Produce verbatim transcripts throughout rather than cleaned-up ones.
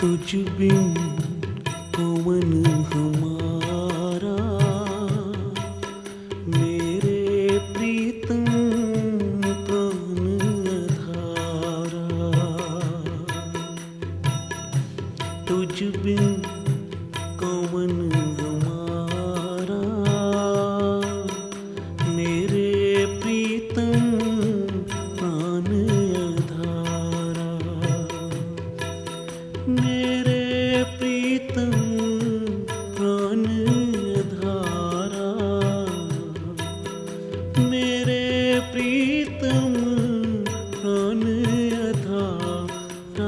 तुझ बिन कौन हमारा, मेरे प्रीतम प्राण आधारा। तुझ बिन कौन हमारा, मेरे प्रीतम प्राण आधारा। मेरे प्रीतम प्राण आधारा, मेरे प्रीतम प्राण आधारा।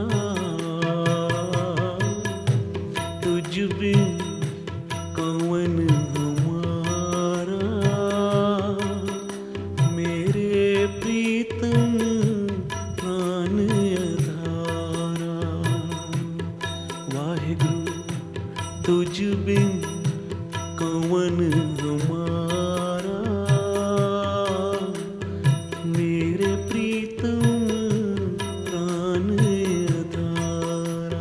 तुझ बिन कौन हमारा, मेरे प्रीतम प्राण आधारा। वाहिगुरु तुझ बिन कौन हमारा, मेरे प्रीतम प्राण आधारा।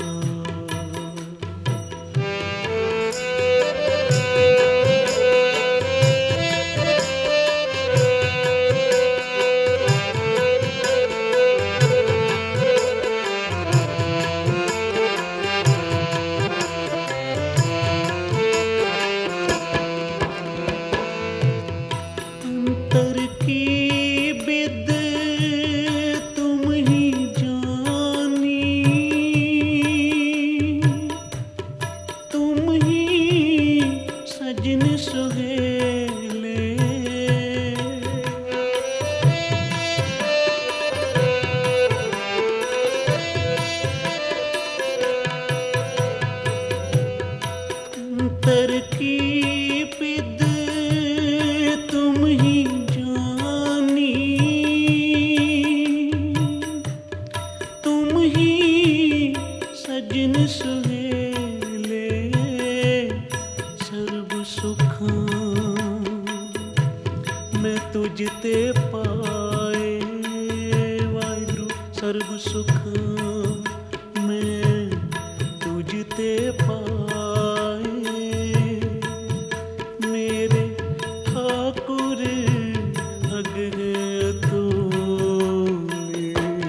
अंतर की बिद तुम ही जानी, तुम ही सजन सुहेले। अंतर की बिद तुम ही जानी, तुम ही सजन सुहेले। सर्व सुखा मैं तुझते पाए, वाहिगुरु सर्व सुखा मैं तुझते पाए। मेरे ठाकुर अग तोले,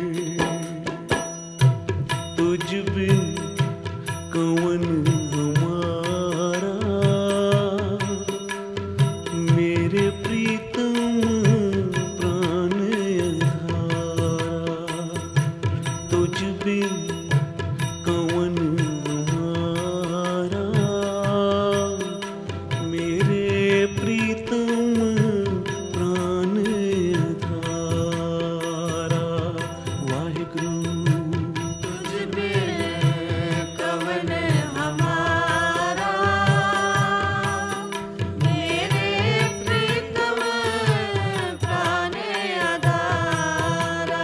तुझ बिन कौन हमारा, मेरे प्रीतम प्राण आधारा। तुझ बिन कौन हमारा, मेरे प्रीतम प्राण आधारा। वाहिगुरु तुझ बिन कौन हमारा, मेरे प्रीतम प्राण आधारा।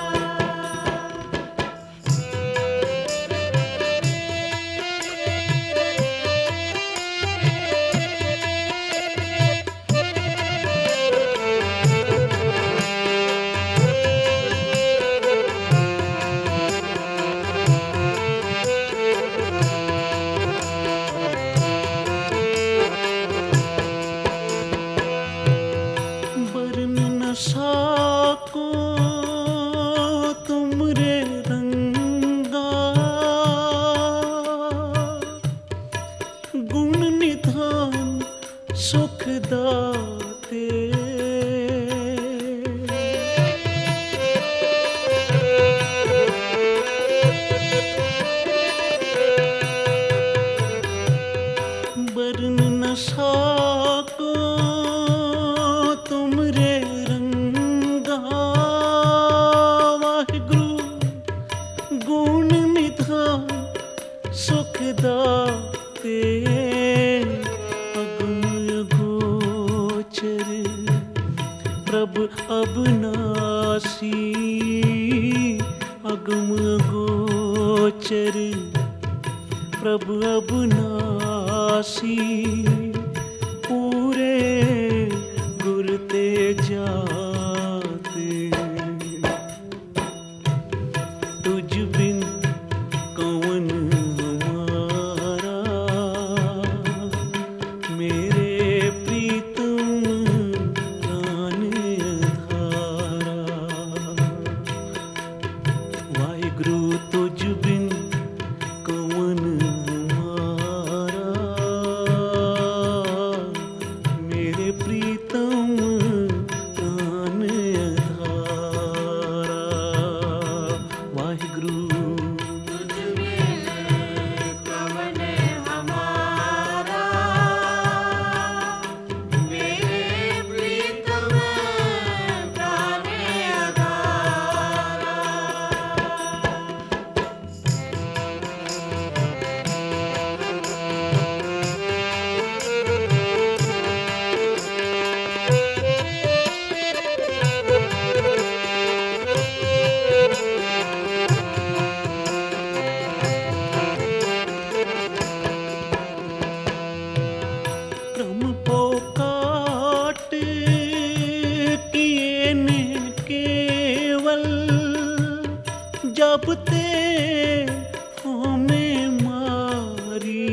बरन न साको तुमरे रंगा, गुण निधान सुख दाते। बरन न साको तुमरे रंगा, वाहिगुरु गुण निधान सुख दाते। अगम अगोचर प्रभु अविनाशी, अगम अगोचर प्रभु अविनाशी। पूरे गुर ते जाते, तुझ बिन कौन तुझ बिन कौन हमारा, मेरे प्रीतम प्राण आधारा। वाहिगुरु तुझ बिन कौन हमारा, मेरे प्रीतम प्राण आधारा। क्रम पोकाट किए ने केवल, जब ते हमें मारी।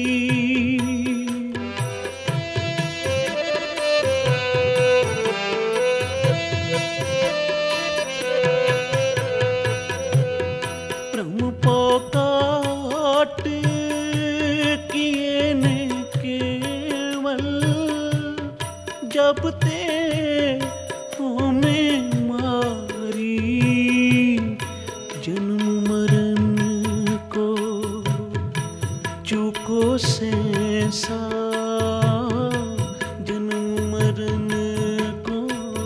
क्रम पोकाट किए ने केवल, जब ते हमें मारी। जन्म मरण को चूको सहसा, जन्म मरण को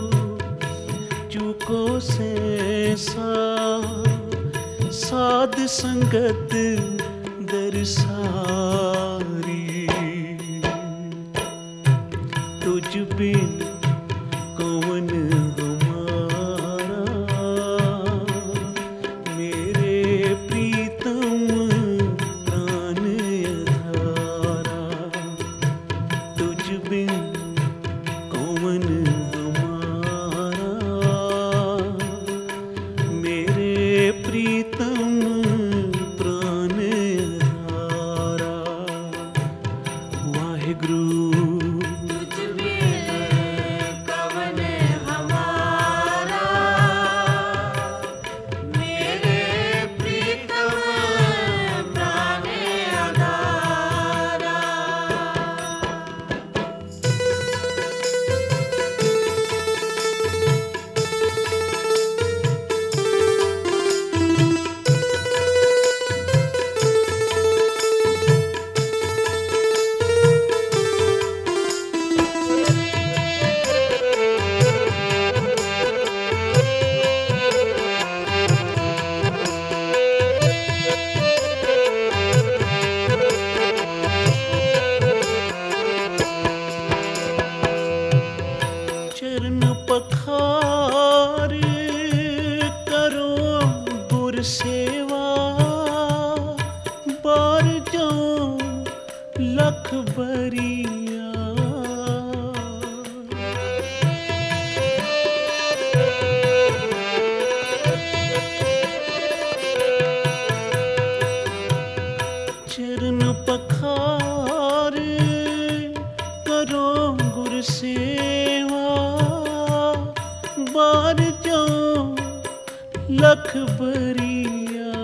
चूको सहसा। साध संगत दरसारी, तुझ बिन कौन हमारा, मेरे प्रीतम प्राण आधारा। तुझ बिन कौन हमारा, मेरे प्रीतम प्राण आधारा। वाहिगुरु तुझ बिन कौन हमारा, मेरे प्रीतम प्राण आधारा। चरण पखार करो गुर सेवा, बार जाओ लख बरिया। चरण पखार करो गुर सेवा, बार जाओ लख बरिया।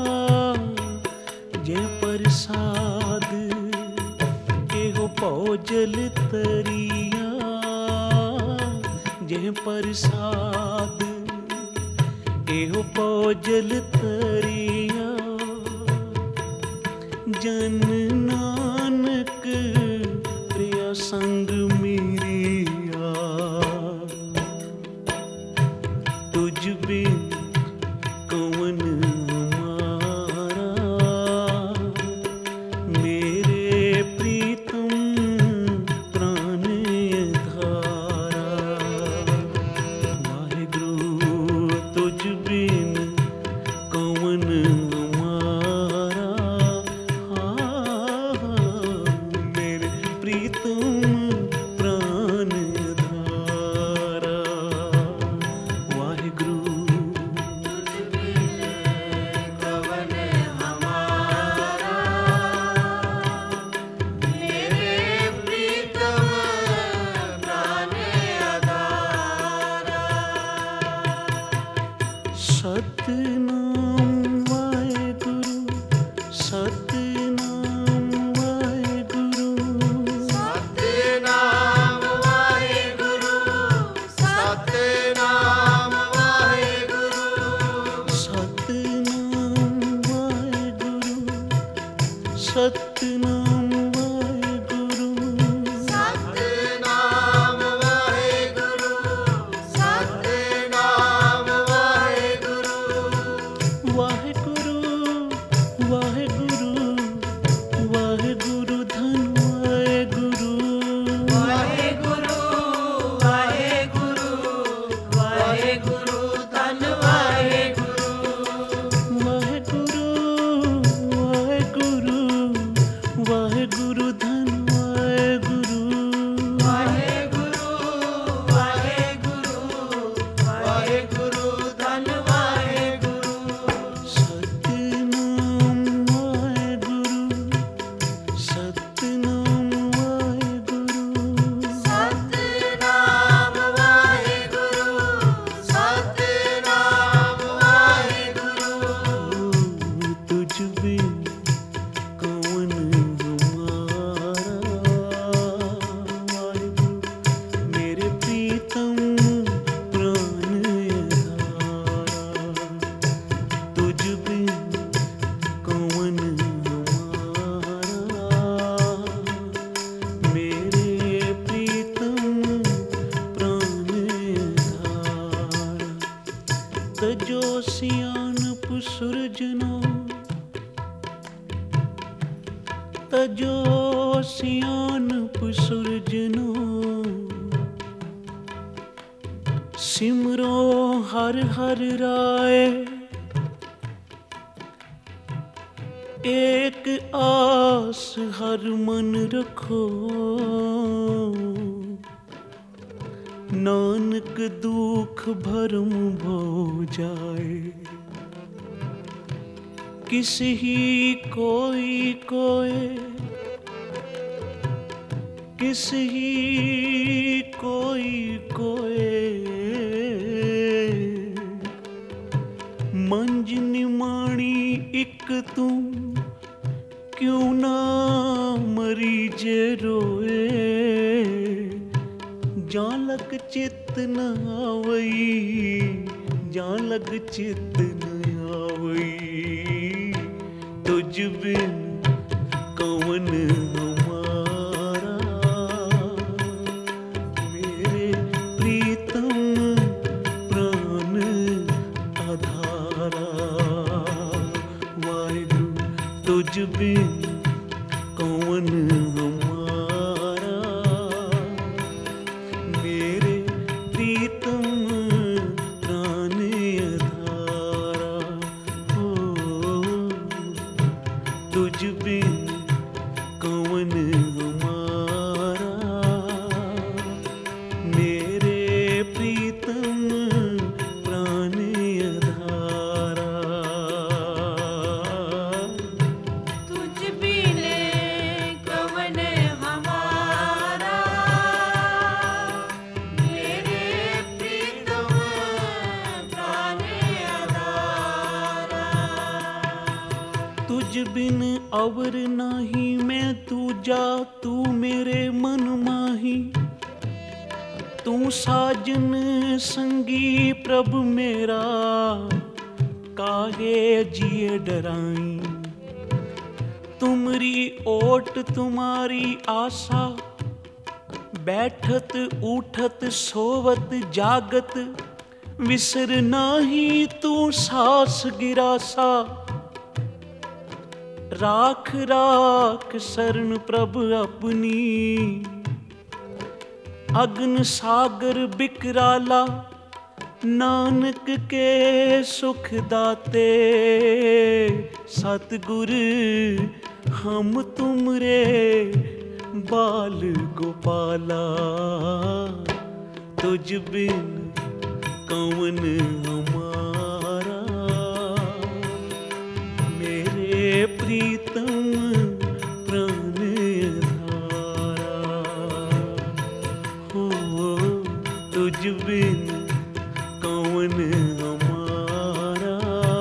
जे प्रसाद एहो भौजल तरिया, जे प्रसाद एहो भौजल तरिया। जन नानक प्रिया संग मेरिया, तुझ बिन कौन हमारा, मेरे प्रीतम प्राण आधारा। वाहिगुरु तुझ बिन कौन हमारा, हाँ, मेरे प्रीतम प्राण आधारा। वाहिगुरु कौन हमारा, मेरे प्रीतम प्राण आधारा। सतनाम वाहिगुरु सतनाम वाहेगुरु सतनाम वाहेगुरु सतनाम वाहेगुरु वाहेगुरु वाहेगुरु वाहेगुरु धन वाहेगुरु वाहेगुरु वाहेगुरु वाहेगुरु धन वाहेगुरु वाहेगुरु वाहेगुरु वाहेगुरु धन वाहेगुरु वाहेगुरु वाहेगुरु वाहेगुरु धन वाहेगुरु सतनाम वाहेगुरु सतनाम वाहेगुरु सतनाम वाहेगुरु सतनाम वाहेगुरु तुझ बिन कौन हमारा वाहेगुरु मेरे प्रीतम प्राण आधारा तुझ बिन कौन हमारा मेरे प्रीतम प्राण आधारा तजो सियानप सुरजनो तजो सियानप सुरजनो सिमरो हर हर राय एक आस हर मन रखो नानक दुख भरम भो जाए किस ही कोई कोय किस ही कोई कोय मंज निमाणी इक तू क्यों ना मरी जे रोए जां लग चित न आवई जां लग चित न आवई तुझ बिन कौन हमारा मेरे प्रीतम प्राण आधारा वाहेगुरु तुझ बिन कौन हमारा मेरे प्रीतम प्राण आधारा हो तुझ बिन कौन हमारा मेरे प्रीतम प्राण आधारा तुझ बिन कवन हमारा मेरे प्रीतम प्राण आधारा तुझ बिन अवर नाही मैं तू जा तू मेरे मन माही तू साजन संगी प्रभ मेरा काहे जिए डराई तुमरी ओट तुम्हारी आशा बैठत उठत सोवत जागत विसर नाही तू सास गिरासा राख राख शरण प्रभ अपनी अग्न सागर बिकराला नानक के सुख दाते सतगुर हम तुमरे बाल गोपाला तुझ बिन कौन हमारा मेरे प्रीतम प्राण आधारा हो तुझ बिन कौन हमारा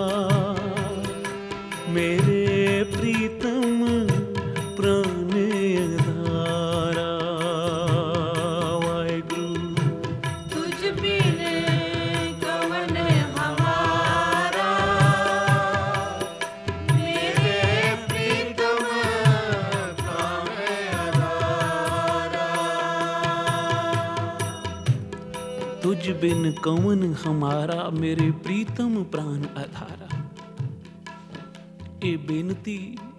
मेरे प्रीतम प्राण आधारा वाहेगुरु तुझ बिन कवन हमारा मेरे प्रीतम बिन कौन हमारा मेरे प्रीतम प्राण आधारा। ਇਹ ਬੇਨਤੀ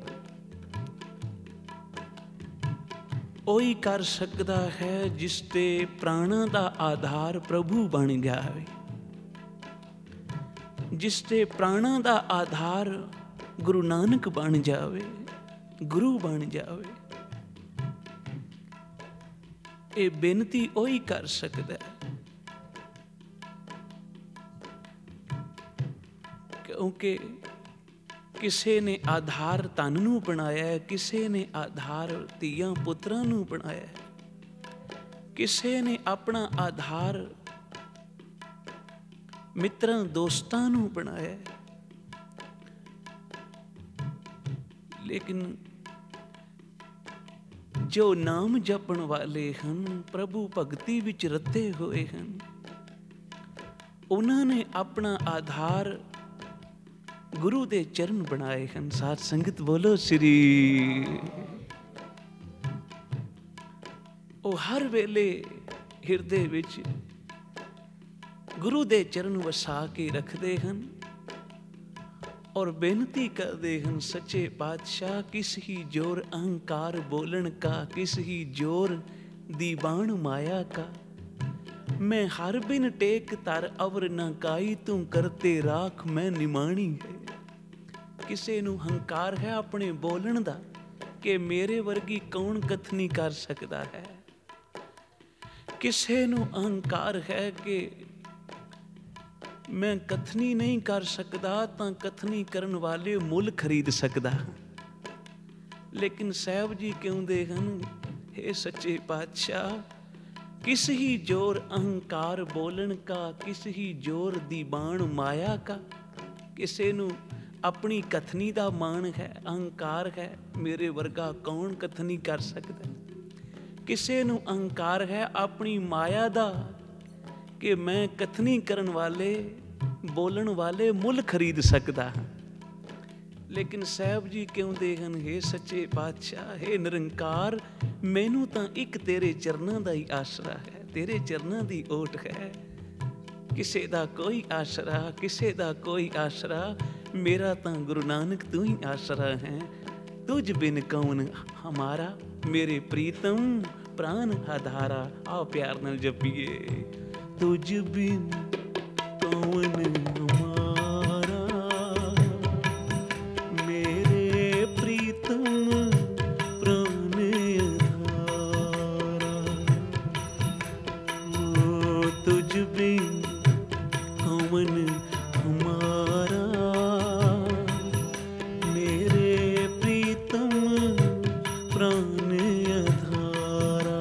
ਉਹੀ ਕਰ ਸਕਦਾ ਹੈ ਜਿਸ ਤੇ ਪ੍ਰਾਣਾਂ ਦਾ ਆਧਾਰ ਪ੍ਰਭੂ ਬਣ ਗਿਆ ਹੋਵੇ, ਜਿਸ ਤੇ ਪ੍ਰਾਣਾਂ ਦਾ ਆਧਾਰ ਗੁਰੂ ਨਾਨਕ ਬਣ ਜਾਵੇ, ਗੁਰੂ ਬਣ ਜਾਵੇ। ਇਹ ਬੇਨਤੀ ਉਹੀ ਕਰ ਸਕਦਾ ਹੈ, ਕਿਉਂਕਿ ਕਿਸੇ ਨੇ ਆਧਾਰ ਧਨ ਨੂੰ ਬਣਾਇਆ, ਕਿਸੇ ਨੇ ਆਧਾਰ ਧੀਆਂ ਪੁੱਤਰਾਂ ਨੂੰ ਬਣਾਇਆ, ਕਿਸੇ ਨੇ ਆਪਣਾ ਆਧਾਰ ਮਿੱਤਰਾਂ ਦੋਸਤਾਂ ਨੂੰ ਬਣਾਇਆ। ਲੇਕਿਨ ਜੋ ਨਾਮ ਜਪਣ ਵਾਲੇ ਹਨ, ਪ੍ਰਭੂ ਭਗਤੀ ਵਿੱਚ ਰਤੇ ਹੋਏ ਹਨ, ਉਹਨਾਂ ਨੇ ਆਪਣਾ ਆਧਾਰ ਗੁਰੂ ਦੇ ਚਰਨ ਬਣਾਏ ਹਨ। ਸਾਧ ਸੰਗਤ ਬੋਲੋ ਸ੍ਰੀ। ਉਹ ਹਰ ਵੇਲੇ ਹਿਰਦੇ ਵਿੱਚ ਗੁਰੂ ਦੇ ਚਰਨ ਵਸਾ ਕੇ ਰੱਖਦੇ ਹਨ ਔਰ ਬੇਨਤੀ ਕਰਦੇ ਹਨ, ਸੱਚੇ ਪਾਤਸ਼ਾਹ ਕਿਸ ਹੀ ਜੋਰ ਅਹੰਕਾਰ ਬੋਲਣ ਕਾ, ਕਿਸ ਹੀ ਜੋਰ ਦੀਵਾਨ ਮਾਇਆ ਕਾ। ਮੈਂ ਹਰ ਬਿਨ ਟੇਕ ਧਰ ਅਵਰ ਨਾ ਕਾਈ, ਤੂੰ ਕਰਤੇ ਰਾਖ ਮੈਂ ਨਿਮਾਣੀ ਹੈ। ਕਿਸੇ ਨੂੰ ਹੰਕਾਰ ਹੈ ਆਪਣੇ ਬੋਲਣ ਦਾ ਕਿ ਮੇਰੇ ਵਰਗੀ ਕੌਣ ਕਥਨੀ ਕਰ ਸਕਦਾ ਹੈ। ਕਿਸੇ ਨੂੰ ਅਹੰਕਾਰ ਹੈ ਕਿ ਮੈਂ ਕਥਨੀ ਨਹੀਂ ਕਰ ਸਕਦਾ ਤਾਂ ਕਥਨੀ ਕਰਨ ਵਾਲੇ ਮੁੱਲ ਖਰੀਦ ਸਕਦਾ। ਲੇਕਿਨ ਸਾਹਿਬ ਜੀ ਕਹਿੰਦੇ ਹਨ, ਹੇ ਸੱਚੇ ਪਾਤਸ਼ਾਹ ਕਿਸ ਹੀ ਜੋਰ ਅਹੰਕਾਰ ਬੋਲਣ ਕਾ, ਕਿਸ ਹੀ ਜੋਰ ਦੀਵਾਨ ਮਾਇਆ ਕਾ। ਕਿਸੇ ਨੂੰ ਆਪਣੀ ਕਥਨੀ ਦਾ ਮਾਣ ਹੈ, ਅਹੰਕਾਰ ਹੈ, ਮੇਰੇ ਵਰਗਾ ਕੌਣ ਕਥਨੀ ਕਰ ਸਕਦਾ। ਕਿਸੇ ਨੂੰ ਅਹੰਕਾਰ ਹੈ ਆਪਣੀ ਮਾਇਆ ਦਾ ਕਿ ਮੈਂ ਕਥਨੀ ਕਰਨ ਵਾਲੇ ਬੋਲਣ ਵਾਲੇ ਮੁੱਲ ਖਰੀਦ ਸਕਦਾ ਹਾਂ। ਲੇਕਿਨ ਸਾਹਿਬ ਜੀ ਕਹਿੰਦੇ ਹਨ, ਹੇ ਸੱਚੇ ਪਾਤਸ਼ਾਹ, ਹੇ ਨਿਰੰਕਾਰ, ਮੈਨੂੰ ਤਾਂ ਇੱਕ ਤੇਰੇ ਚਰਨਾਂ ਦਾ ਹੀ ਆਸਰਾ ਹੈ, ਤੇਰੇ ਚਰਨਾਂ ਦੀ ਓਟ ਹੈ। ਕਿਸੇ ਦਾ ਕੋਈ ਆਸਰਾ, ਕਿਸੇ ਦਾ ਕੋਈ ਆਸਰਾ, ਮੇਰਾ ਤਾਂ ਗੁਰੂ ਨਾਨਕ ਤੂੰ ਹੀ ਆਸਰਾ ਹੈ। ਤੁਝ ਬਿਨ ਕੌਣ ਹਮਾਰਾ ਮੇਰੇ ਪ੍ਰੀਤਮ ਪ੍ਰਾਨ ਆਧਾਰਾ। ਆਓ ਪਿਆਰ ਨਾਲ ਜਪੀਏ, ਤੁਝ ਬਿਨ ਕੌਣ ਹਮਾਰਾ ਮੇਰੇ ਪ੍ਰੀਤਮ ਪ੍ਰਾਨ ਆਧਾਰਾ। ਓ ਤੁਝ ਬਿਨ ਕੌਣ ਹਮਾਰਾ ਮੇਰੇ ਪ੍ਰੀਤਮ ਪ੍ਰਾਨ ਆਧਾਰਾ।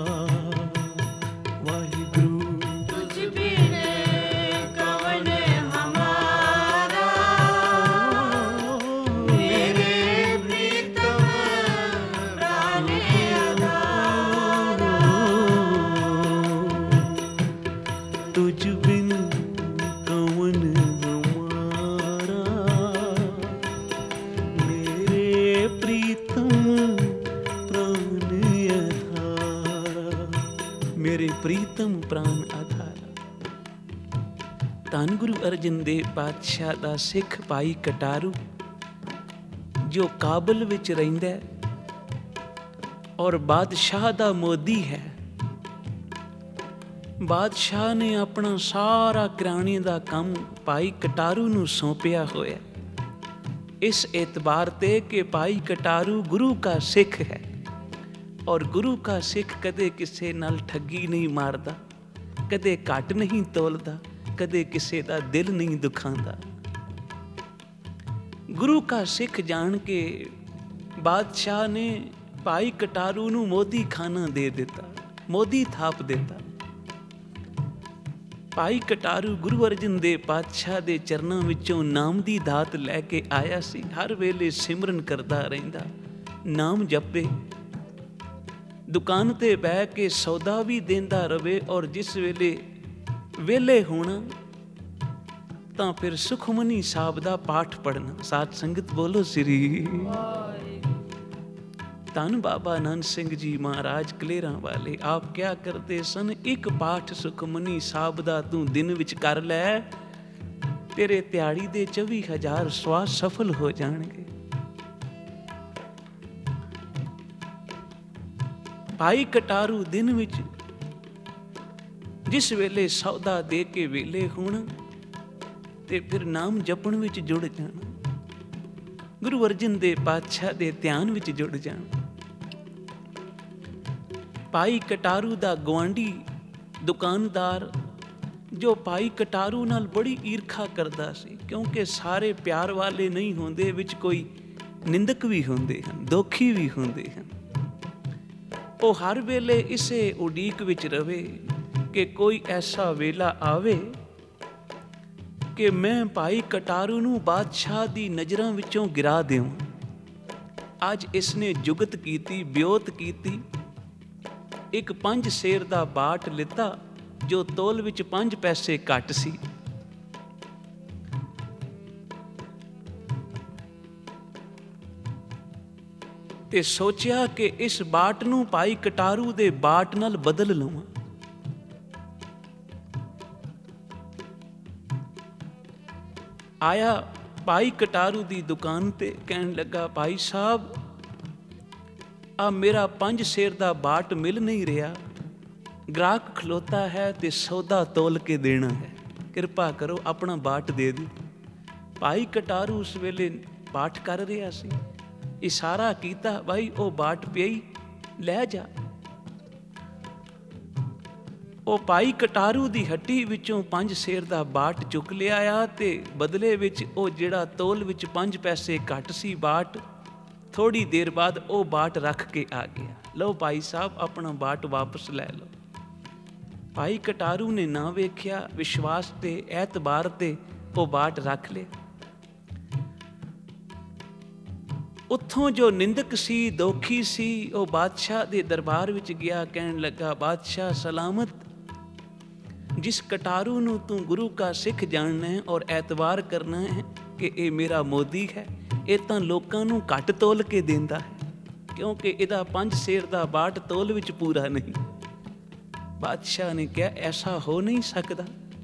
ਵਾਹਿਗੁਰੂ तुझ बिन कवन हमारा मेरे प्रीतम प्राण आधारा। तुझ बिन कौन हमारा मेरे प्रीतम प्राण आधारा। मेरे प्रीतम प्राण आधारा। ਧੰਨ ਗੁਰੂ ਅਰਜਨ ਦੇਵ ਪਾਤਸ਼ਾਹ ਦਾ ਸਿੱਖ ਭਾਈ ਕਟਾਰੂ ਜੋ ਕਾਬਲ ਵਿੱਚ ਰਹਿੰਦਾ ਹੈ ਔਰ ਬਾਦਸ਼ਾਹ ਦਾ ਮੋਦੀ ਹੈ। ਬਾਦਸ਼ਾਹ ਨੇ ਆਪਣਾ ਸਾਰਾ ਕਿਰਾਣੇ ਦਾ ਕੰਮ ਭਾਈ ਕਟਾਰੂ ਨੂੰ ਸੌਂਪਿਆ ਹੋਇਆ, ਇਸ ਇਤਬਾਰ ਤੇ ਕਿ ਭਾਈ ਕਟਾਰੂ ਗੁਰੂ ਕਾ ਸਿੱਖ ਹੈ ਔਰ ਗੁਰੂ ਕਾ ਸਿੱਖ ਕਦੇ ਕਿਸੇ ਨਾਲ ਠੱਗੀ ਨਹੀਂ ਮਾਰਦਾ, ਕਦੇ ਘੱਟ ਨਹੀਂ ਤੋਲਦਾ, ਕਦੇ ਕਿਸੇ ਦਾ ਦਿਲ ਨਹੀਂ ਦੁਖਾਉਂਦਾ। ਗੁਰੂ ਕਾ ਸਿੱਖ ਜਾਣ ਕੇ ਬਾਦਸ਼ਾਹ ਨੇ ਭਾਈ ਕਟਾਰੂ ਨੂੰ ਮੋਦੀ ਖਾਨਾ ਦੇ ਦਿੱਤਾ, ਮੋਦੀ ਥਾਪ ਦਿੱਤਾ। ਭਾਈ ਕਟਾਰੂ ਗੁਰੂ ਅਰਜਨ ਦੇਵ ਪਾਤਸ਼ਾਹ ਦੇ ਚਰਨਾਂ ਵਿੱਚੋਂ ਨਾਮ ਦੀ ਦਾਤ ਲੈ ਕੇ ਆਇਆ ਸੀ। ਹਰ ਵੇਲੇ ਸਿਮਰਨ ਕਰਦਾ ਰਹਿੰਦਾ, ਨਾਮ ਜਪੇ, ਦੁਕਾਨ ਤੇ ਬਹਿ ਕੇ ਸੌਦਾ ਵੀ ਦਿੰਦਾ ਰਵੇ ਔਰ ਜਿਸ ਵੇਲੇ ਵੇਲੇ ਹੋਣਾ ਤਾਂ ਫਿਰ ਸੁਖਮਨੀ ਸਾਹਿਬ ਦਾ ਪਾਠ ਪੜ੍ਹਨਾ। ਸਾਧ ਸੰਗਤ ਬੋਲੋ ਸ੍ਰੀ। ਧੰਨ ਬਾਬਾ ਆਨੰਦ ਸਿੰਘ ਜੀ ਮਹਾਰਾਜ ਕਲੇਰਾਂ ਵਾਲੇ ਆਪ ਕਿਆ ਕਰਦੇ ਸਨ, ਇੱਕ ਪਾਠ ਸੁਖਮਨੀ ਸਾਹਿਬ ਦਾ ਤੂੰ ਦਿਨ ਵਿੱਚ ਕਰ ਲੈ, ਤੇਰੇ ਦਿਹਾੜੀ ਦੇ ਚੌਵੀ ਹਜ਼ਾਰ ਸਵਾਸ ਸਫਲ ਹੋ ਜਾਣਗੇ। ਭਾਈ ਕਟਾਰੂ ਦਿਨ ਵਿੱਚ ਜਿਸ ਵੇਲੇ ਸੌਦਾ ਦੇ ਕੇ ਵੇਲੇ ਹੋਣ ਤੇ ਫਿਰ ਨਾਮ ਜਪਣ ਵਿੱਚ ਜੁੜ ਜਾਣਾ, ਗੁਰੂ ਅਰਜਨ ਦੇਵ ਪਾਤਸ਼ਾਹ ਦੇ ਧਿਆਨ ਵਿੱਚ ਜੁੜ ਜਾਣਾ। ਭਾਈ ਕਟਾਰੂ ਦਾ ਗੁਆਂਢੀ ਦੁਕਾਨਦਾਰ ਜੋ ਭਾਈ ਕਟਾਰੂ ਨਾਲ ਬੜੀ ਈਰਖਾ ਕਰਦਾ ਸੀ, ਕਿਉਂਕਿ ਸਾਰੇ ਪਿਆਰ ਵਾਲੇ ਨਹੀਂ ਹੁੰਦੇ, ਵਿੱਚ ਕੋਈ ਨਿੰਦਕ ਵੀ ਹੁੰਦੇ ਹਨ, ਦੋਖੀ ਵੀ ਹੁੰਦੇ ਹਨ। ਉਹ ਹਰ ਵੇਲੇ ਇਸੇ ਉਡੀਕ ਵਿੱਚ ਰਵੇ ਕਿ ਕੋਈ ਐਸਾ ਵੇਲਾ ਆਵੇ ਕਿ ਮੈਂ ਭਾਈ ਕਟਾਰੂ ਨੂੰ ਬਾਦਸ਼ਾਹ ਦੀ ਨਜ਼ਰਾਂ ਵਿੱਚੋਂ ਗਿਰਾ ਦਿਵਾਂ। ਅੱਜ ਇਸਨੇ ਜੁਗਤ ਕੀਤੀ, ਬਿਓਤ ਕੀਤੀ, ਇੱਕ ਪੰਜ ਸੇਰ ਦਾ ਬਾਟ ਲਿੱਤਾ ਜੋ ਤੋਲ ਵਿੱਚ ਪੰਜ ਪੈਸੇ ਘੱਟ ਸੀ। ਤੇ ਸੋਚਿਆ ਕਿ ਇਸ ਬਾਟ ਨੂੰ ਭਾਈ ਕਟਾਰੂ ਦੇ ਬਾਟ ਨਾਲ ਬਦਲ ਲਵਾਂ। ਆਇਆ ਭਾਈ ਕਟਾਰੂ ਦੀ ਦੁਕਾਨ ਤੇ, ਕਹਿਣ ਲੱਗਾ, ਭਾਈ ਸਾਹਿਬ ਆ ਮੇਰਾ ਪੰਜ ਸੇਰ ਦਾ ਬਾਟ ਮਿਲ ਨਹੀਂ ਰਿਹਾ, ਗ੍ਰਾਹਕ ਖਲੋਤਾ ਹੈ ਤੇ ਸੌਦਾ ਤੋਲ ਕੇ ਦੇਣਾ ਹੈ, ਕਿਰਪਾ ਕਰੋ ਆਪਣਾ ਬਾਟ ਦੇ ਦਿਓ। ਭਾਈ ਕਟਾਰੂ ਉਸ ਵੇਲੇ ਪਾਠ ਕਰ ਰਿਹਾ ਸੀ, ਇਸ਼ਾਰਾ ਕੀਤਾ, ਭਾਈ ਉਹ ਬਾਟ ਪਈ ਲੈ ਜਾ। ਉਹ ਭਾਈ ਕਟਾਰੂ ਦੀ ਹੱਟੀ ਵਿੱਚੋਂ ਪੰਜ ਸੇਰ ਦਾ ਬਾਟ ਚੁੱਕ ਲਿਆਇਆ ਤੇ ਬਦਲੇ ਵਿੱਚ ਉਹ ਜਿਹੜਾ ਤੋਲ ਵਿੱਚ ਪੰਜ ਪੈਸੇ ਘੱਟ ਸੀ ਬਾਟ, ਥੋੜੀ ਦੇਰ ਬਾਅਦ ਉਹ ਬਾਟ ਰੱਖ ਕੇ ਆ ਗਿਆ। ਲਓ ਭਾਈ ਸਾਹਿਬ ਆਪਣਾ ਬਾਟ ਵਾਪਸ ਲੈ ਲਓ। ਭਾਈ ਕਟਾਰੂ ਨੇ ਨਾ ਵੇਖਿਆ, ਵਿਸ਼ਵਾਸ ਤੇ ਐਤਬਾਰ ਤੇ ਉਹ ਬਾਟ ਰੱਖ ਲਿਆ। ਉੱਥੋਂ ਜੋ ਨਿੰਦਕ ਸੀ, ਦੋਖੀ ਸੀ, ਉਹ ਬਾਦਸ਼ਾਹ ਦੇ ਦਰਬਾਰ ਵਿੱਚ ਗਿਆ, ਕਹਿਣ ਲੱਗਾ, ਬਾਦਸ਼ਾਹ ਸਲਾਮਤ, ਜਿਸ ਕਟਾਰੂ ਨੂੰ ਤੂੰ ਗੁਰੂ ਕਾ ਸਿੱਖ ਜਾਣਨਾ ਹੈ ਔਰ ਐਤਵਾਰ ਕਰਨਾ ਹੈ ਕਿ ਇਹ ਮੇਰਾ ਮੋਦੀ ਹੈ, ਇਹ ਤਾਂ ਲੋਕਾਂ ਨੂੰ ਘੱਟ ਤੋਲ ਕੇ ਦਿੰਦਾ ਹੈ, ਕਿਉਂਕਿ ਇਹਦਾ ਪੰਜ ਸੇਰ ਦਾ ਬਾਟ ਤੋਲ ਵਿੱਚ ਪੂਰਾ ਨਹੀਂ। ਬਾਦਸ਼ਾਹ ਨੇ ਕਿਹਾ, ਐਸਾ ਹੋ ਨਹੀਂ ਸਕਦਾ,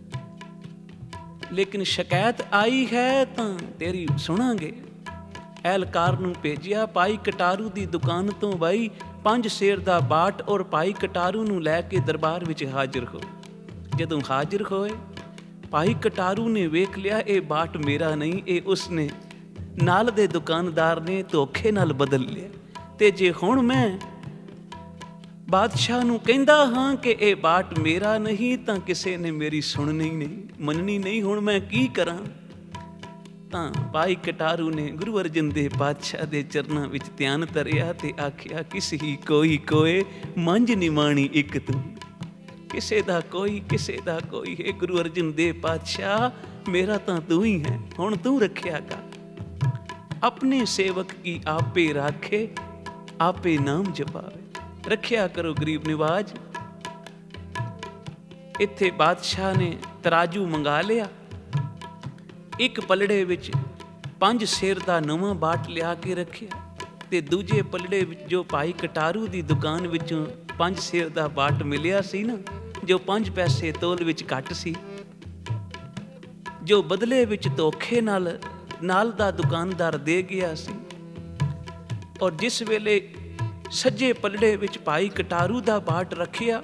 ਲੇਕਿਨ ਸ਼ਿਕਾਇਤ ਆਈ ਹੈ ਤਾਂ ਤੇਰੀ ਸੁਣਾਂਗੇ। ਐਲਕਾਰ ਨੂੰ ਭੇਜਿਆ, ਭਾਈ ਕਟਾਰੂ ਦੀ ਦੁਕਾਨ ਤੋਂ ਬਾਈ ਪੰਜ ਸੇਰ ਦਾ ਬਾਟ ਔਰ ਭਾਈ ਕਟਾਰੂ ਨੂੰ ਲੈ ਕੇ ਦਰਬਾਰ ਵਿੱਚ ਹਾਜ਼ਰ ਹੋ। ਜਦੋਂ ਹਾਜ਼ਰ ਹੋਏ, ਭਾਈ ਕਟਾਰੂ ਨੇ ਵੇਖ ਲਿਆ ਇਹ ਬਾਟ ਮੇਰਾ ਨਹੀਂ, ਇਹ ਉਸਨੇ ਨਾਲ ਦੇ ਦੁਕਾਨਦਾਰ ਨੇ ਧੋਖੇ ਨਾਲ ਬਦਲ ਲਿਆ। ਤੇ ਜੇ ਹੁਣ ਮੈਂ ਬਾਦਸ਼ਾਹ ਨੂੰ ਕਹਿੰਦਾ ਹਾਂ ਕਿ ਇਹ ਬਾਟ ਮੇਰਾ ਨਹੀਂ ਤਾਂ ਕਿਸੇ ਨੇ ਮੇਰੀ ਸੁਣਨੀ ਨਹੀਂ, ਮੰਨਣੀ ਨਹੀਂ, ਹੁਣ ਮੈਂ ਕੀ ਕਰਾਂ। ਤਾਂ ਭਾਈ ਕਟਾਰੂ ਨੇ ਗੁਰੂ ਅਰਜਨ ਦੇਵ ਪਾਤਸ਼ਾਹ ਦੇ ਚਰਨਾਂ ਵਿੱਚ ਧਿਆਨ ਧਰਿਆ ਤੇ ਆਖਿਆ, ਕਿਸ ਹੀ ਕੋਈ ਕੋਏ ਮੰਝ ਨਿਮਾਣੀ ਇੱਕ ਤੂੰ, ਕਿਸੇ ਦਾ ਕੋਈ ਕਿਸੇ ਦਾ ਕੋਈ, ਹੈ ਗੁਰੂ ਅਰਜਨ ਦੇਵ ਪਾਤਸ਼ਾਹ ਮੇਰਾ ਤਾਂ ਤੂੰ ਹੀ ਹੈ, ਹੁਣ ਤੂੰ ਰੱਖਿਆ ਕਰ। ਆਪਣੇ ਸੇਵਕ ਕੀ ਆਪੇ ਰਾਖੇ, ਆਪੇ ਨਾਮ ਜਪਾਵੇ, ਰੱਖਿਆ ਕਰੋ ਗਰੀਬ ਨਿਵਾਜ। ਇੱਥੇ ਬਾਦਸ਼ਾਹ ਨੇ ਤਰਾਜੂ ਮੰਗਾ ਲਿਆ, ਇੱਕ ਪਲੜੇ ਵਿੱਚ ਪੰਜ ਸੇਰ ਦਾ ਨਵਾਂ ਬਾਟ ਲਿਆ ਕੇ ਰੱਖਿਆ ਤੇ ਦੂਜੇ ਪਲੜੇ ਵਿੱਚ ਜੋ ਭਾਈ ਕਟਾਰੂ ਦੀ ਦੁਕਾਨ ਵਿੱਚੋਂ ਪੰਜ ਸੇਰ ਦਾ ਬਾਟ ਮਿਲਿਆ ਸੀ ਨਾ, ਜੋ ਪੰਜ ਪੈਸੇ ਤੋਲ ਵਿੱਚ ਘੱਟ ਸੀ, ਜੋ ਬਦਲੇ ਵਿੱਚ ਧੋਖੇ ਨਾਲ ਨਾਲ ਦਾ ਦੁਕਾਨਦਾਰ ਦੇ ਗਿਆ ਸੀ, ਔਰ ਜਿਸ ਵੇਲੇ ਸੱਜੇ ਪਲੜੇ ਵਿੱਚ ਭਾਈ ਕਟਾਰੂ ਦਾ ਬਾਟ ਰੱਖਿਆ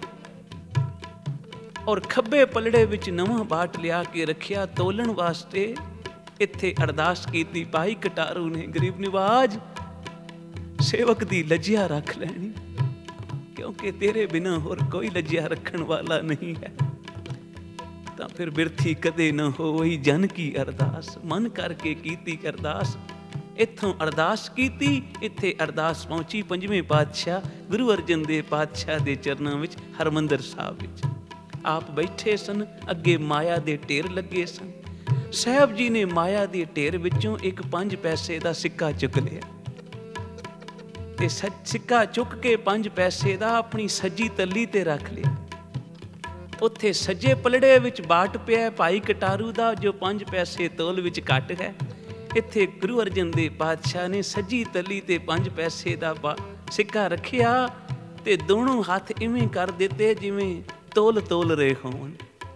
ਔਰ ਖੱਬੇ ਪਲੜੇ ਵਿੱਚ ਨਵਾਂ ਬਾਟ ਲਿਆ ਕੇ ਰੱਖਿਆ ਤੋਲਣ ਵਾਸਤੇ, ਇੱਥੇ ਅਰਦਾਸ ਕੀਤੀ ਭਾਈ ਕਟਾਰੂ ਨੇ, ਗਰੀਬ ਨਿਵਾਜ ਸੇਵਕ ਦੀ ਲੱਜਿਆ ਰੱਖ ਲੈਣੀ, ਕਿਉਂਕਿ ਤੇਰੇ ਬਿਨਾਂ ਹੋਰ ਕੋਈ ਲੱਜਿਆ ਰੱਖਣ ਵਾਲਾ ਨਹੀਂ ਹੈ। ਤਾਂ ਫਿਰ ਬਿਰਥੀ ਕਦੇ ਨਾ ਹੋਈ ਜਨ ਕੀ ਅਰਦਾਸ, ਮਨ ਕਰਕੇ ਕੀਤੀ ਅਰਦਾਸ। ਇੱਥੋਂ ਅਰਦਾਸ ਕੀਤੀ, ਇੱਥੇ ਅਰਦਾਸ ਪਹੁੰਚੀ ਪੰਜਵੇਂ ਪਾਤਸ਼ਾਹ ਗੁਰੂ ਅਰਜਨ ਦੇਵ ਪਾਤਸ਼ਾਹ ਦੇ ਚਰਨਾਂ ਵਿੱਚ, ਹਰਮੰਦਰ ਸਾਹਿਬ ਵਿੱਚ। ਆਪ ਬੈਠੇ ਸਨ, ਅੱਗੇ ਮਾਇਆ ਦੇ ਢੇਰ ਲੱਗੇ ਸਨ। ਸਾਹਿਬ ਜੀ ਨੇ ਮਾਇਆ ਦੇ ਢੇਰ ਵਿੱਚੋਂ ਇੱਕ ਪੰਜ ਪੈਸੇ ਦਾ ਸਿੱਕਾ ਚੁੱਕ ਲਿਆ ਤੇ ਸਿੱਕਾ ਚੁੱਕ ਕੇ ਪੰਜ ਪੈਸੇ ਦਾ ਆਪਣੀ ਸੱਜੀ ਤੱਲੀ ਤੇ ਰੱਖ ਲਿਆ। ਉੱਥੇ ਸੱਜੇ ਪਲੜੇ ਵਿੱਚ ਬਾਟ ਪਿਆ ਭਾਈ ਕਟਾਰੂ ਦਾ, ਜੋ ਪੰਜ ਪੈਸੇ ਤੋਲ ਵਿੱਚ ਘੱਟ ਹੈ। ਇੱਥੇ ਗੁਰੂ ਅਰਜਨ ਦੇਵ ਪਾਤਸ਼ਾਹ ਨੇ ਸੱਜੀ ਤੱਲੀ ਤੇ ਪੰਜ ਪੈਸੇ ਦਾ ਸਿੱਕਾ ਰੱਖਿਆ ਤੇ ਦੋਨੋਂ ਹੱਥ ਇਵੇਂ ਕਰ ਦਿੱਤੇ ਜਿਵੇਂ ਤੋਲ ਤੋਲ ਰਹੇ ਹੋਣ।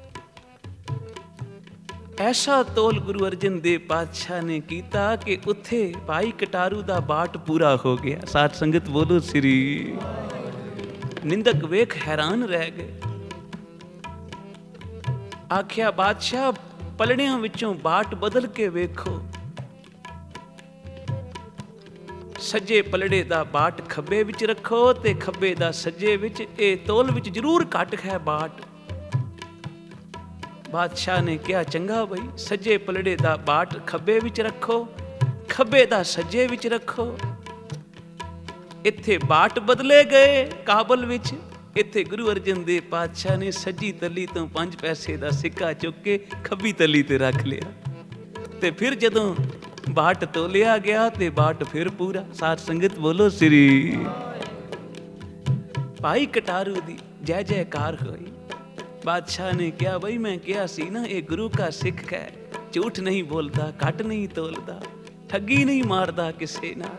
ਐਸਾ ਤੋਲ ਗੁਰੂ ਅਰਜਨ ਦੇਵ ਪਾਤਸ਼ਾਹ ਨੇ ਕੀਤਾ ਕਿ ਉੱਥੇ ਭਾਈ ਕਟਾਰੂ ਦਾ ਬਾਟ ਪੂਰਾ ਹੋ ਗਿਆ। ਸਾਧ ਸੰਗਤ ਬੋਲੋ ਸ੍ਰੀ। ਨਿੰਦਕ ਵੇਖ ਹੈਰਾਨ ਰਹਿ ਗਏ। ਆਖਿਆ ਬਾਦਸ਼ਾਹ ਪਲੜਿਆਂ ਵਿੱਚੋਂ ਬਾਟ ਬਦਲ ਕੇ ਵੇਖੋ। ਸੱਜੇ ਪਲੜੇ ਦਾ ਬਾਟ ਖੱਬੇ ਵਿੱਚ ਰੱਖੋ ਤੇ ਖੱਬੇ ਦਾ ਸੱਜੇ ਵਿੱਚ। ਇਹ ਤੋਲ ਵਿੱਚ ਜ਼ਰੂਰ ਘੱਟ ਹੈ ਬਾਟ। ਬਾਦਸ਼ਾਹ ਨੇ ਕਿਹਾ ਚੰਗਾ ਬਈ, ਸੱਜੇ ਪਲੜੇ ਦਾ ਬਾਟ ਖੱਬੇ ਵਿੱਚ ਰੱਖੋ, ਖੱਬੇ ਦਾ ਸੱਜੇ ਵਿੱਚ ਰੱਖੋ। ਇੱਥੇ ਬਾਟ ਬਦਲੇ ਗਏ ਕਾਬਲ ਵਿੱਚ। ਇੱਥੇ ਗੁਰੂ ਅਰਜਨ ਦੇਵ ਪਾਤਸ਼ਾਹ ਨੇ ਸੱਜੀ ਤਲੀ ਤੋਂ ਪੰਜ ਪੈਸੇ ਦਾ ਸਿੱਕਾ ਚੁੱਕ ਕੇ ਖੱਬੀ ਤਲੀ ਤੇ ਰੱਖ ਲਿਆ। ਤੇ ਫਿਰ ਜਦੋਂ ਬਾਟ ਤੋਲਿਆ ਗਿਆ ਤੇ ਬਾਟ ਫਿਰ ਪੂਰਾ। ਸਾਧ ਸੰਗਤ ਬੋਲੋ ਸ੍ਰੀ। ਭਾਈ ਕਟਾਰੂ ਦੀ ਜੈ ਜੈਕਾਰ ਹੋਈ। ਬਾਦਸ਼ਾਹ ਨੇ ਕਿਹਾ ਬਈ ਮੈਂ ਕਿਹਾ ਸੀ ਨਾ ਇਹ ਗੁਰੂ ਕਾ ਸਿੱਖ ਹੈ, ਝੂਠ ਨਹੀਂ ਬੋਲਦਾ, ਘੱਟ ਨਹੀਂ ਤੋਲਦਾ, ਠੱਗੀ ਨਹੀਂ ਮਾਰਦਾ ਕਿਸੇ ਨਾਲ।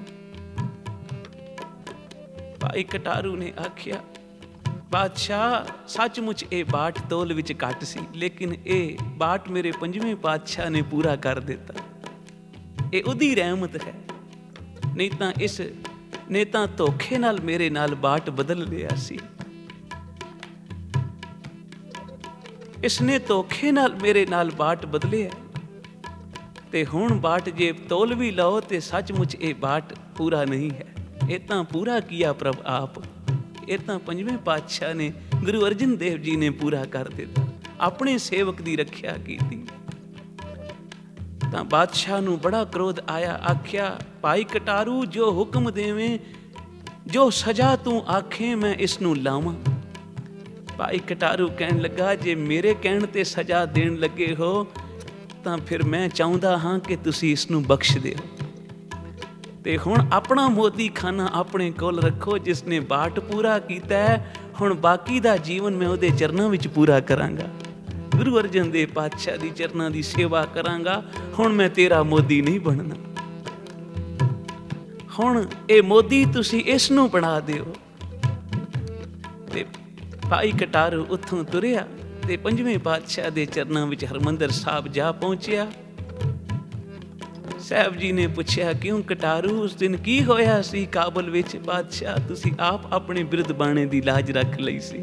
ਭਾਈ ਕਟਾਰੂ ਨੇ ਆਖਿਆ ਬਾਦਸ਼ਾਹ ਸੱਚਮੁੱਚ ਇਹ ਬਾਟ ਤੋਲ ਵਿੱਚ ਘੱਟ ਸੀ, ਲੇਕਿਨ ਇਹ ਬਾਟ ਮੇਰੇ ਪੰਜਵੇਂ ਪਾਤਸ਼ਾਹ ਨੇ ਪੂਰਾ ਕਰ ਦਿੱਤਾ। ਇਹ ਉਹਦੀ ਰਹਿਮਤ ਹੈ, ਨਹੀਂ ਤਾਂ ਇਸ ਨੇ ਤਾਂ ਧੋਖੇ ਨਾਲ ਮੇਰੇ ਨਾਲ ਬਾਟ ਬਦਲ ਲਿਆ ਸੀ। ਇਸ ਨੇ ਧੋਖੇ ਨਾਲ ਮੇਰੇ ਨਾਲ ਬਾਟ ਬਦਲਿਆ ਤੇ ਹੁਣ ਬਾਟ ਜੇ ਤੋਲ ਵੀ ਲਓ ਤੇ ਸੱਚਮੁੱਚ ਇਹ ਬਾਟ ਪੂਰਾ ਨਹੀਂ ਹੈ। ਇਹ ਤਾਂ ਪੂਰਾ ਕੀਆ ਪ੍ਰਭ ਆਪ। ਇਹ ਤਾਂ ਪੰਜਵੇਂ ਪਾਤਸ਼ਾਹ ਨੇ ਗੁਰੂ ਅਰਜਨ ਦੇਵ ਜੀ ਨੇ ਪੂਰਾ ਕਰ ਦਿੱਤਾ, ਆਪਣੇ ਸੇਵਕ ਦੀ ਰੱਖਿਆ ਕੀਤੀ। ਤਾਂ ਬਾਦਸ਼ਾਹ ਨੂੰ ਬੜਾ ਕ੍ਰੋਧ ਆਇਆ। ਆਖਿਆ ਭਾਈ ਕਟਾਰੂ ਜੋ ਹੁਕਮ ਦੇਵੇਂ, ਜੋ ਸਜ਼ਾ ਤੂੰ ਆਖੇ ਮੈਂ ਇਸ ਨੂੰ ਲਾਵਾਂ। ਭਾਈ ਕਟਾਰੂ ਕਹਿਣ ਲੱਗਾ ਜੇ ਮੇਰੇ ਕਹਿਣ ਤੇ ਸਜ਼ਾ ਦੇਣ ਲੱਗੇ ਹੋ ਤਾਂ ਫਿਰ ਮੈਂ ਚਾਹੁੰਦਾ ਹਾਂ ਕਿ ਤੁਸੀਂ ਇਸ ਨੂੰ ਬਖਸ਼ ਦਿਓ ਤੇ ਹੁਣ ਆਪਣਾ ਮੋਦੀ ਖਾਨਾ ਆਪਣੇ ਕੋਲ ਰੱਖੋ। ਜਿਸ ਨੇ ਬਾਟ ਪੂਰਾ ਕੀਤਾ ਹੈ ਹੁਣ ਬਾਕੀ ਦਾ ਜੀਵਨ ਮੈਂ ਉਹਦੇ ਚਰਨਾਂ ਵਿੱਚ ਪੂਰਾ ਕਰਾਂਗਾ। ਗੁਰੂ ਅਰਜਨ ਦੇਵ ਪਾਤਸ਼ਾਹ ਦੀ ਚਰਨਾਂ ਦੀ ਸੇਵਾ ਕਰਾਂਗਾ। ਹੁਣ ਮੈਂ ਤੇਰਾ ਮੋਦੀ ਨਹੀਂ ਬਣਨਾ। ਹੁਣ ਇਹ ਮੋਦੀ ਤੁਸੀਂ ਇਸ ਨੂੰ ਬਣਾ ਦਿਓ। ਤੇ ਭਾਈ ਕਟਾਰੂ ਉੱਥੋਂ ਤੁਰਿਆ ਤੇ ਪੰਜਵੇਂ ਪਾਤਸ਼ਾਹ ਦੇ ਚਰਨਾਂ ਵਿੱਚ ਹਰਿਮੰਦਰ ਸਾਹਿਬ ਜਾ ਪਹੁੰਚਿਆ। ਸਾਹਿਬ ਜੀ ਨੇ ਪੁੱਛਿਆ ਕਿਉਂ ਕਟਾਰੂ ਉਸ ਦਿਨ ਕੀ ਹੋਇਆ ਸੀ ਕਾਬਲ ਵਿੱਚ? ਬਾਦਸ਼ਾਹ ਤੁਸੀਂ ਆਪ ਆਪਣੇ ਬਿਰਧ ਬਾਣੇ ਦੀ ਲਾਜ ਰੱਖ ਲਈ ਸੀ,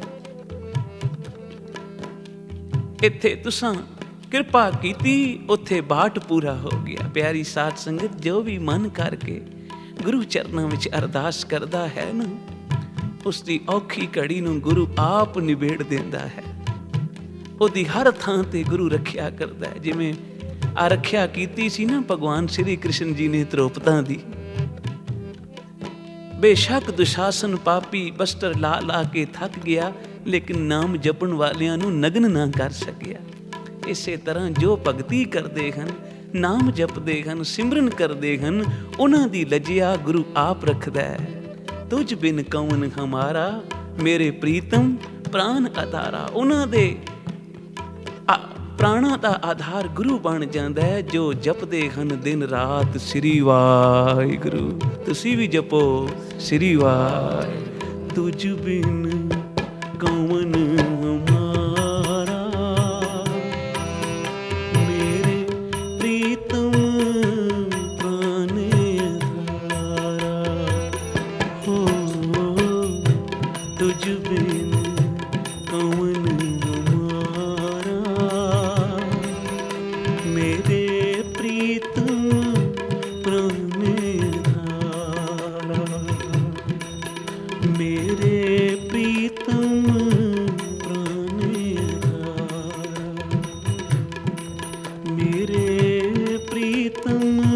ਇੱਥੇ ਤੁਸਾਂ ਕਿਰਪਾ ਕੀਤੀ ਉੱਥੇ ਬਾਟ ਪੂਰਾ ਹੋ ਗਿਆ। ਪਿਆਰੀ ਸਾਧ ਸੰਗਤ ਜੋ ਵੀ ਮਨ ਕਰਕੇ ਗੁਰੂ ਚਰਨਾਂ ਵਿੱਚ ਅਰਦਾਸ ਕਰਦਾ ਹੈ ਨਾ ਉਸ ਦੀ ਔਖੀ ਘੜੀ ਨੂੰ ਗੁਰੂ ਆਪ ਨਿਬੇੜ ਦਿੰਦਾ ਹੈ। ਉਹਦੀ ਹਰ ਥਾਂ ਤੇ ਗੁਰੂ ਰੱਖਿਆ ਕਰਦਾ ਹੈ। ਜਿਵੇਂ ਆ ਰੱਖਿਆ ਕੀਤੀ ਸੀ ਨਾ ਭਗਵਾਨ ਸ਼੍ਰੀ ਕ੍ਰਿਸ਼ਨ ਜੀ ਨੇ ਦ੍ਰੋਪਦਾ ਦੀ। ਬੇਸ਼ੱਕ ਦੁਸ਼ਾਸਨ ਪਾਪੀ ਬਸਤਰ ਲਾ ਲਾ ਕੇ ਥੱਕ ਗਿਆ ਲੇਕਿਨ ਨਾਮ ਜਪਣ ਵਾਲਿਆਂ ਨੂੰ ਨਗਨ ਨਾ ਕਰ ਸਕਿਆ। ਇਸੇ ਤਰ੍ਹਾਂ ਜੋ ਭਗਤੀ ਕਰਦੇ ਹਨ, ਨਾਮ ਜਪਦੇ ਹਨ, ਸਿਮਰਨ ਕਰਦੇ ਹਨ, ਉਹਨਾਂ ਦੀ ਲੱਜਿਆ ਗੁਰੂ ਆਪ ਰੱਖਦਾ ਹੈ। ਤੁਝ ਬਿਨ ਕੌਣ ਹਮਾਰਾ ਮੇਰੇ ਪ੍ਰੀਤਮ ਪ੍ਰਾਨ ਆਧਾਰਾ। ਉਹਨਾਂ ਦੇ ਪ੍ਰਾਣਾ ਦਾ ਆਧਾਰ ਗੁਰੂ ਬਣ ਜਾਂਦਾ ਹੈ ਜੋ ਜਪਦੇ ਹਨ ਦਿਨ ਰਾਤ ਸ੍ਰੀ ਵਾਹਿਗੁਰੂ। ਤੁਸੀਂ ਵੀ ਜਪੋ ਸ੍ਰੀ ਵਾਹਿਗੁਰੂ। ਤੁਝ ਬਿਨ ਕੌਣ ਹਮਾਰਾ ਮੇਰੇ ਪ੍ਰੀਤਮ ਪ੍ਰਾਨ ਆਧਾਰਾ ਹੋ। ਤੁਝ ਬਿਨ ਕੌਣ ਮੇਰੇ ਪ੍ਰੀਤਮ ਪ੍ਰਾਨ ਆਧਾਰਾ ਮੇਰੇ ਪ੍ਰੀਤਮ ਪ੍ਰਾਨ ਆਧਾਰਾ ਮੇਰੇ ਪ੍ਰੀਤਮ